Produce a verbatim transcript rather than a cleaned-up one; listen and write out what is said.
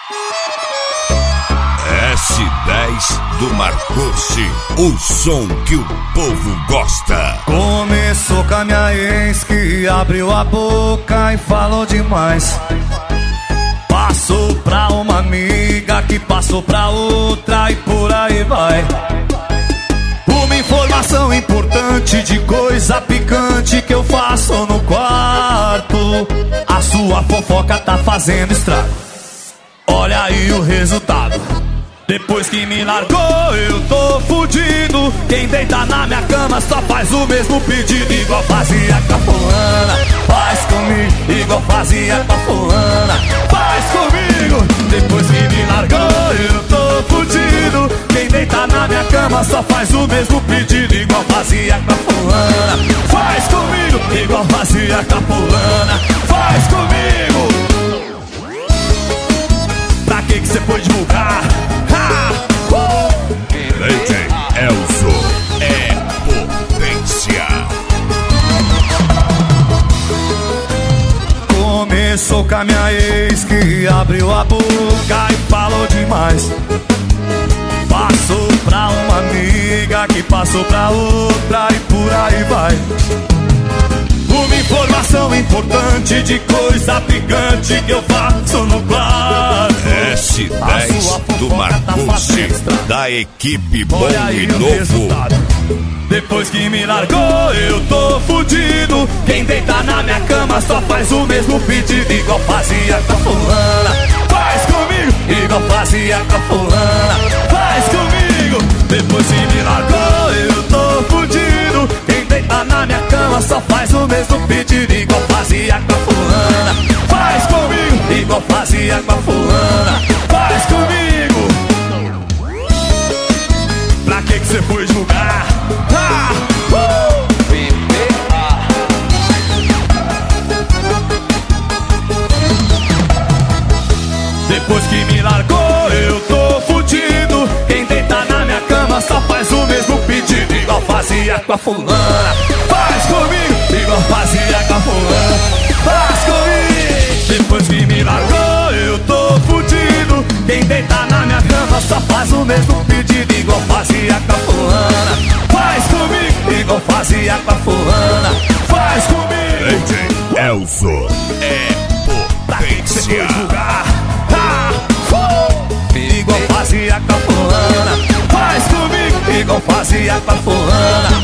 S dez do Marcossi, o som que o povo gosta. Começou com a minha ex que abriu a boca e falou demais. Passou pra uma amiga que passou pra outra e por aí vai. Uma informação importante de coisa picante que eu faço no quarto. A sua fofoca tá fazendo estrago. Olha aí o resultado. Depois que me largou eu tô fudido. Quem deita na minha cama só faz o mesmo pedido. Igual fazia com a fulana, faz comigo. Igual fazia com a fulana, faz comigo. Depois que me largou eu tô fudido. Quem deita na minha cama só faz o mesmo pedido. Igual fazia com a fulana, faz comigo. Igual fazia com a fulana, faz comigo. Pra que que você foi divulgar? D J Elzo é potência. Começou com a minha ex que abriu a boca e falou demais. Passou pra uma amiga que passou pra outra e por aí vai. Uma informação importante de coisa picante que eu faço no quarto. S dez do Marcossi, da equipe Bom e Novo. Depois que me largou eu tô fudido. Quem deita na minha cama só faz o mesmo pedido. Igual fazia com a fulana, faz comigo. Igual fazia com a fulana, faz comigo. Depois que me largou eu tô fudido. Quem deita na minha cama só faz o mesmo pedido. Igual fazia com a fulana, faz comigo. Igual fazia com a fulana, faz comigo. Pra que que você foi julgar? Ah, uh! Depois que me largou eu tô fudido. Quem deita na minha cama só faz o mesmo pedido. Igual fazia com a fulana, faz comigo. Igual fazia com a fulana, faz comigo. Depois que me largou eu tô fudido. Quem deita na minha cama só faz o mesmo pedido. Igual fazia com a fulana, faz comigo. Igual fazia com a fulana, faz comigo. D J Elzo é potência. Ah, uh! Igual fazia com a fulana, faz comigo. Igual fazia com a fulana,